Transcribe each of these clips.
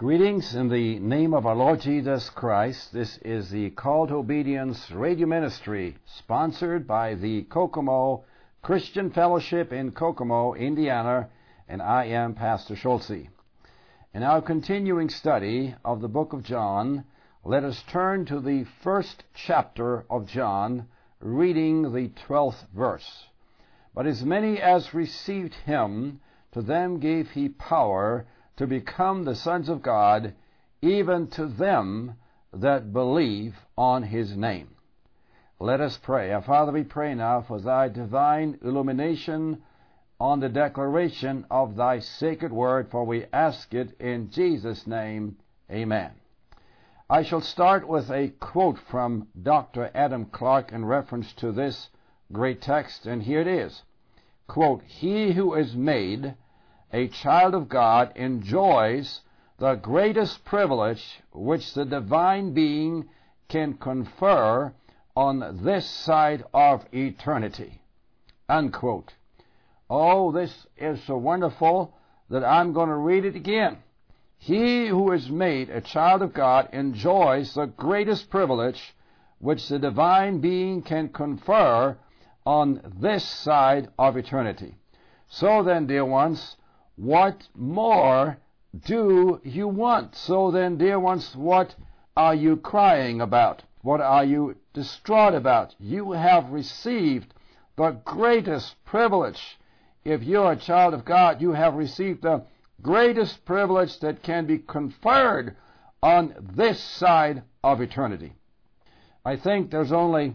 Greetings in the name of our Lord Jesus Christ. This is the Call to Obedience Radio Ministry, sponsored by the Kokomo Christian Fellowship in Kokomo, Indiana, and I am Pastor Schulze. In our continuing study of the book of John, let us turn to the first chapter of John, reading the 12th verse. But as many as received him, to them gave he power to become the sons of God, even to them that believe on his name. Let us pray. Our Father, we pray now for thy divine illumination on the declaration of thy sacred word, for we ask it in Jesus' name. Amen. I shall start with a quote from Dr. Adam Clarke in reference to this great text, and here it is. Quote, "He who is made a child of God enjoys the greatest privilege which the divine being can confer on this side of eternity." Unquote. Oh, this is so wonderful that I'm going to read it again. He who is made a child of God enjoys the greatest privilege which the divine being can confer on this side of eternity. So then, dear ones, what more do you want? So then, dear ones, what are you crying about? What are you distraught about? You have received the greatest privilege. If you're a child of God, you have received the greatest privilege that can be conferred on this side of eternity. I think there are only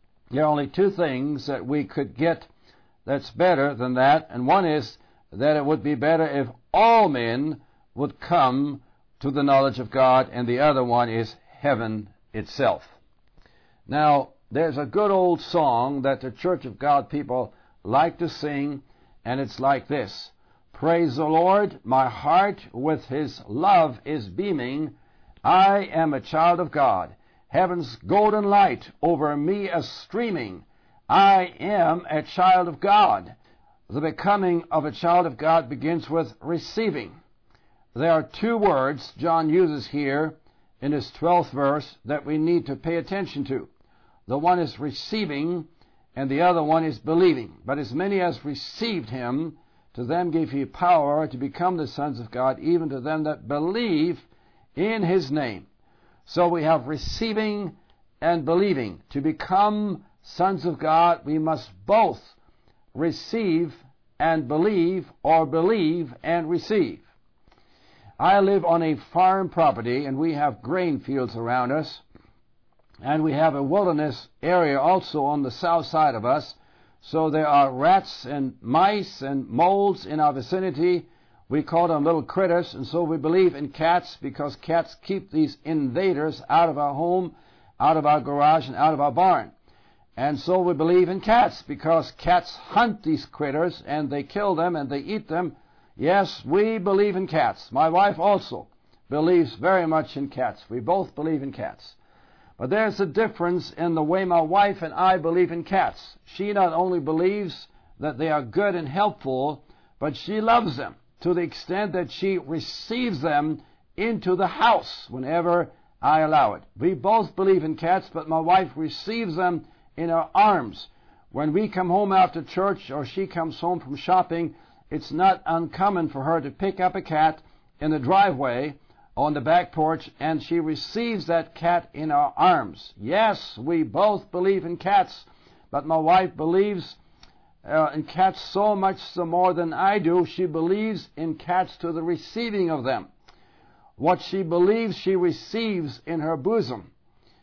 two things that we could get that's better than that, and one is that it would be better if all men would come to the knowledge of God, and the other one is heaven itself. Now, there's a good old song that the Church of God people like to sing, and it's like this. Praise the Lord, my heart with his love is beaming. I am a child of God. Heaven's golden light over me is streaming. I am a child of God. The becoming of a child of God begins with receiving. There are two words John uses here in his 12th verse that we need to pay attention to. The one is receiving, and the other one is believing. But as many as received him, to them gave he power to become the sons of God, even to them that believe in his name. So we have receiving and believing. To become sons of God, we must both receive and believe, or believe and receive. I live on a farm property, and we have grain fields around us, and we have a wilderness area also on the south side of us, so there are rats and mice and moles in our vicinity. We call them little critters, and so we believe in cats because cats keep these invaders out of our home, out of our garage, and out of our barn. And so we believe in cats because cats hunt these critters and they kill them and they eat them. Yes, we believe in cats. My wife also believes very much in cats. We both believe in cats. But there's a difference in the way my wife and I believe in cats. She not only believes that they are good and helpful, but she loves them to the extent that she receives them into the house whenever I allow it. We both believe in cats, but my wife receives them in her arms. When we come home after church or she comes home from shopping, it's not uncommon for her to pick up a cat in the driveway on the back porch, and she receives that cat in her arms. Yes, we both believe in cats, but my wife believes in cats so much the more than I do. She believes in cats to the receiving of them. What she believes, she receives in her bosom.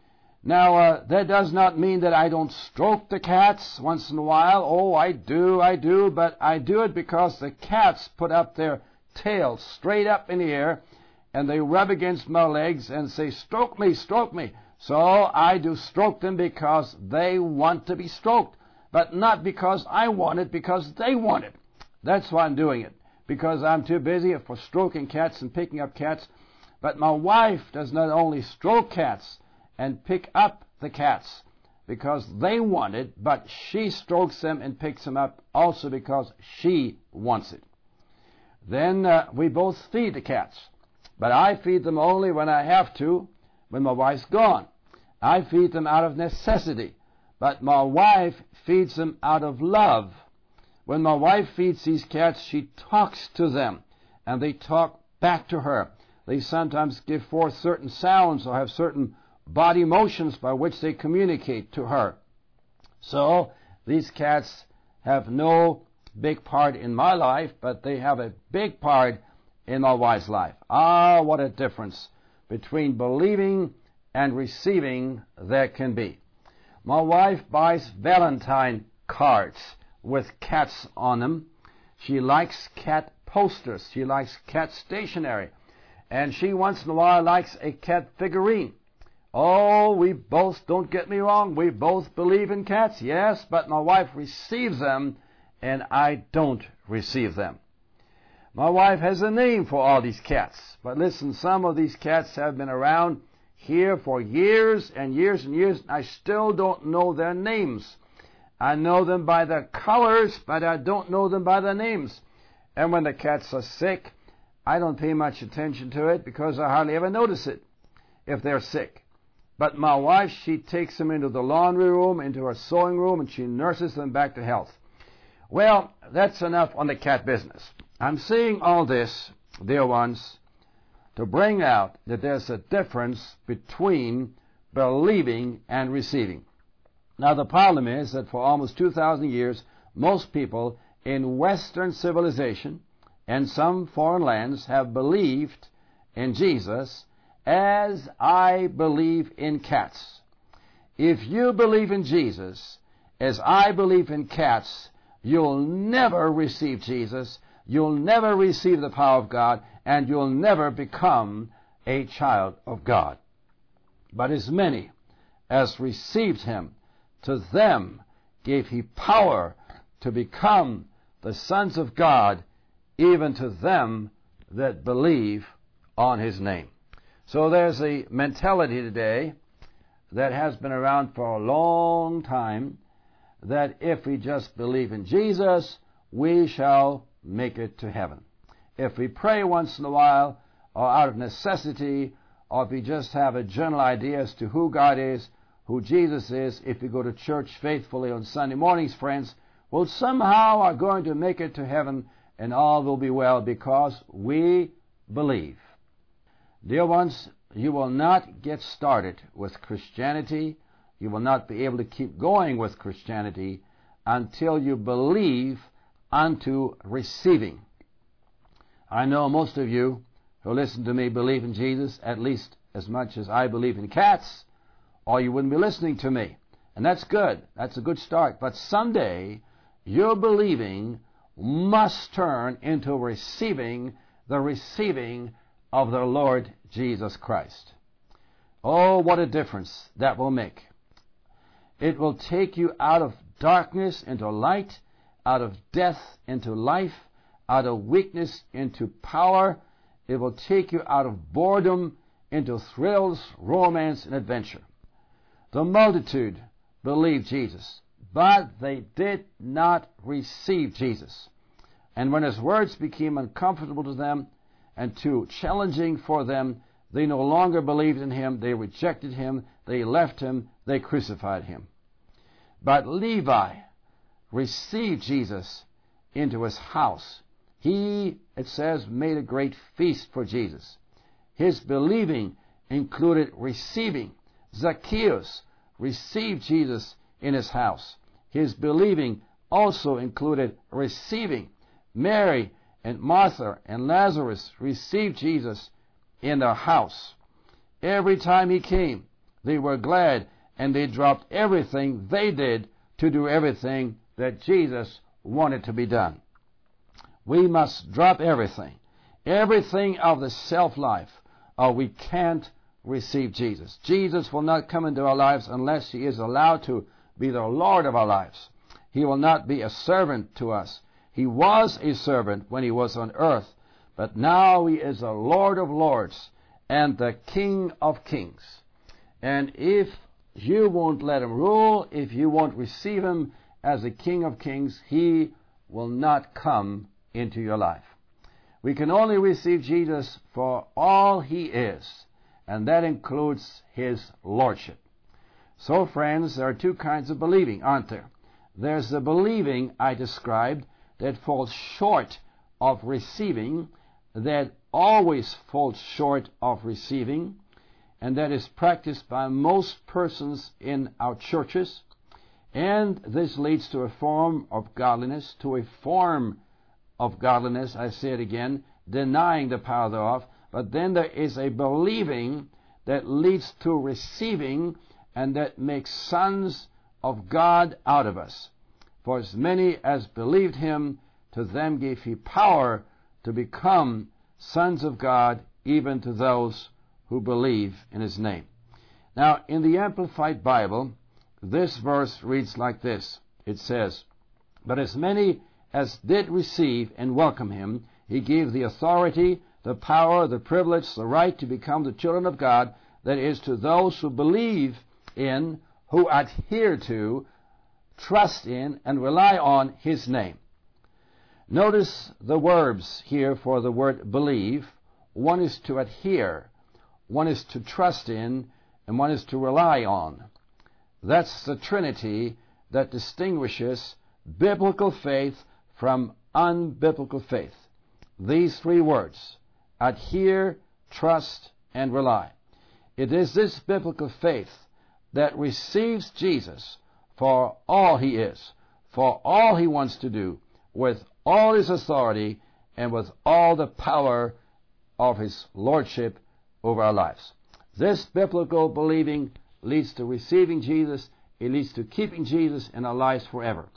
Now, that does not mean that I don't stroke the cats once in a while. Oh, I do, but I do it because the cats put up their tails straight up in the air, and they rub against my legs and say, stroke me, stroke me. So I do stroke them because they want to be stroked, but not because I want it, because they want it. That's why I'm doing it, because I'm too busy for stroking cats and picking up cats. But my wife does not only stroke cats and pick up the cats because they want it, but she strokes them and picks them up also because she wants it. Then we both feed the cats. But I feed them only when I have to, when my wife's gone. I feed them out of necessity, but my wife feeds them out of love. When my wife feeds these cats, she talks to them, and they talk back to her. They sometimes give forth certain sounds or have certain body motions by which they communicate to her. So these cats have no big part in my life, but they have a big part in my wife's life. Ah, what a difference between believing and receiving there can be. My wife buys Valentine cards with cats on them. She likes cat posters. She likes cat stationery. And she once in a while likes a cat figurine. Oh, we both, don't get me wrong, we both believe in cats, yes, but my wife receives them and I don't receive them. My wife has a name for all these cats. But listen, some of these cats have been around here for years and years and years. I still don't know their names. I know them by their colors, but I don't know them by their names. And when the cats are sick, I don't pay much attention to it because I hardly ever notice it if they're sick. But my wife, she takes them into the laundry room, into her sewing room, and she nurses them back to health. Well, that's enough on the cat business. I'm saying all this, dear ones, to bring out that there's a difference between believing and receiving. Now, the problem is that for almost 2,000 years, most people in Western civilization and some foreign lands have believed in Jesus as I believe in cats. If you believe in Jesus as I believe in cats, you'll never receive Jesus, you'll never receive the power of God, and you'll never become a child of God. But as many as received him, to them gave he power to become the sons of God, even to them that believe on his name. So there's a mentality today that has been around for a long time, that if we just believe in Jesus, we shall make it to heaven. If we pray once in a while, or out of necessity, or if we just have a general idea as to who God is, who Jesus is, if we go to church faithfully on Sunday mornings, friends, well, somehow are going to make it to heaven, and all will be well because we believe. Dear ones, you will not get started with Christianity. You will not be able to keep going with Christianity until you believe unto receiving. I know most of you who listen to me believe in Jesus at least as much as I believe in cats, or you wouldn't be listening to me. And that's good. That's a good start. But someday, your believing must turn into receiving the receiving of the Lord Jesus Christ. Oh, what a difference that will make. It will take you out of darkness into light, out of death into life, out of weakness into power. It will take you out of boredom into thrills, romance, and adventure. The multitude believed Jesus, but they did not receive Jesus. And when his words became uncomfortable to them and too challenging for them, they no longer believed in him, they rejected him, they left him, they crucified him. But Levi received Jesus into his house. He, it says, made a great feast for Jesus. His believing included receiving. Zacchaeus received Jesus in his house. His believing also included receiving. Mary and Martha and Lazarus received Jesus in their house. Every time he came, they were glad, and they dropped everything they did to do everything that Jesus wanted to be done. We must drop everything of the self-life, or we can't receive Jesus. Jesus will not come into our lives unless he is allowed to be the Lord of our lives. He will not be a servant to us. He was a servant when he was on earth, but now he is the Lord of lords and the King of kings. And if you won't let him rule, if you won't receive him as the King of kings, he will not come into your life. We can only receive Jesus for all He is, and that includes His Lordship. So, friends, there are two kinds of believing, aren't there? There's the believing I described that falls short of receiving, that always falls short of receiving, and that is practiced by most persons in our churches. And this leads to a form of godliness, I say it again, denying the power thereof. But then there is a believing that leads to receiving, and that makes sons of God out of us. For as many as believed Him, to them gave He power to become sons of God, even to those who believe in His name. Now, in the Amplified Bible, this verse reads like this. It says, "But as many as did receive and welcome Him, He gave the authority, the power, the privilege, the right to become the children of God, that is, to those who believe in, who adhere to, trust in, and rely on His name." Notice the verbs here for the word believe. One is to adhere, one is to trust in, and one is to rely on. That's the Trinity that distinguishes biblical faith from unbiblical faith. These three words, adhere, trust, and rely. It is this biblical faith that receives Jesus for all He is, for all He wants to do, with all His authority and with all the power of His Lordship over our lives. This biblical believing leads to receiving Jesus. It leads to keeping Jesus in our lives forever.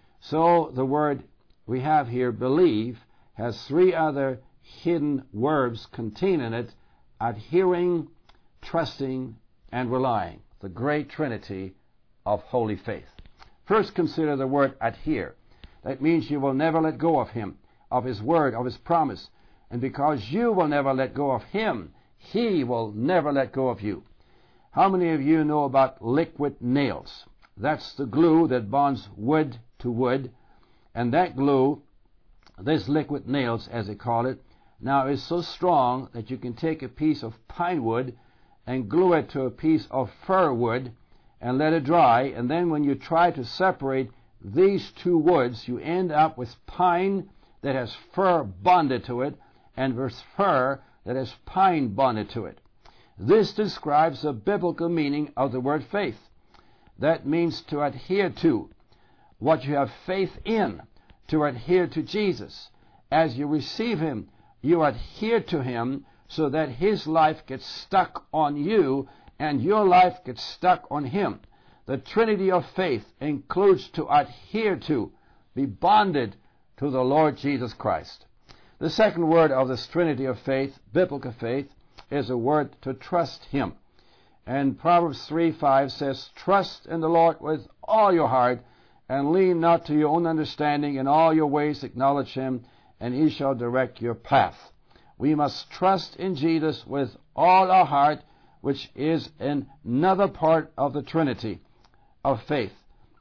So the word we have here, believe, has three other hidden verbs contained in it: adhering, trusting, and relying. The great Trinity of holy faith. First, consider the word adhere. That means you will never let go of Him, of His word, of His promise. And because you will never let go of Him, He will never let go of you. How many of you know about liquid nails? That's the glue that bonds wood to wood. And that glue, this liquid nails as they call it, now is so strong that you can take a piece of pine wood and glue it to a piece of fir wood and let it dry. And then when you try to separate these two woods, you end up with pine that has fir bonded to it, and with fir that has pine bonded to it. This describes the biblical meaning of the word faith. That means to adhere to what you have faith in, to adhere to Jesus. As you receive Him, you adhere to Him so that His life gets stuck on you and your life gets stuck on Him. The Trinity of faith includes to adhere to, be bonded to the Lord Jesus Christ. The second word of this Trinity of faith, biblical faith, is a word to trust Him. And Proverbs 3:5 says, "Trust in the Lord with all your heart, and lean not to your own understanding. In all your ways acknowledge Him, and He shall direct your path." We must trust in Jesus with all our heart, which is another part of the Trinity of faith.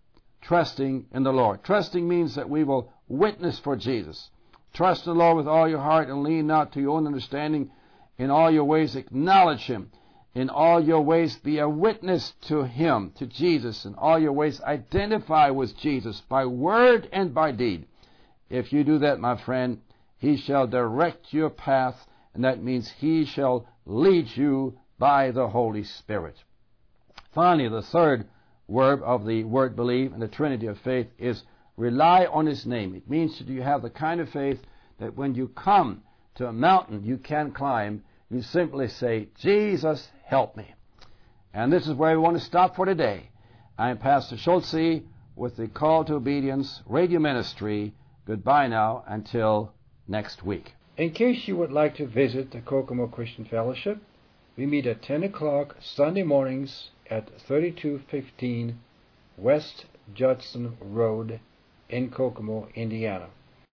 Trusting in the Lord. Trusting means that we will witness for Jesus. Trust in the Lord with all your heart, and lean not to your own understanding. In all your ways acknowledge Him. In all your ways be a witness to Him, to Jesus. In all your ways identify with Jesus by word and by deed. If you do that, my friend, He shall direct your path, and that means He shall lead you by the Holy Spirit. Finally, the third verb of the word believe in the Trinity of faith is rely on His name. It means that you have the kind of faith that when you come to a mountain you can climb, you simply say, "Jesus, help me." And this is where we want to stop for today. I am Pastor Schulze with the Call to Obedience Radio Ministry. Goodbye now until next week. In case you would like to visit the Kokomo Christian Fellowship, we meet at 10 o'clock Sunday mornings at 3215 West Judson Road in Kokomo, Indiana.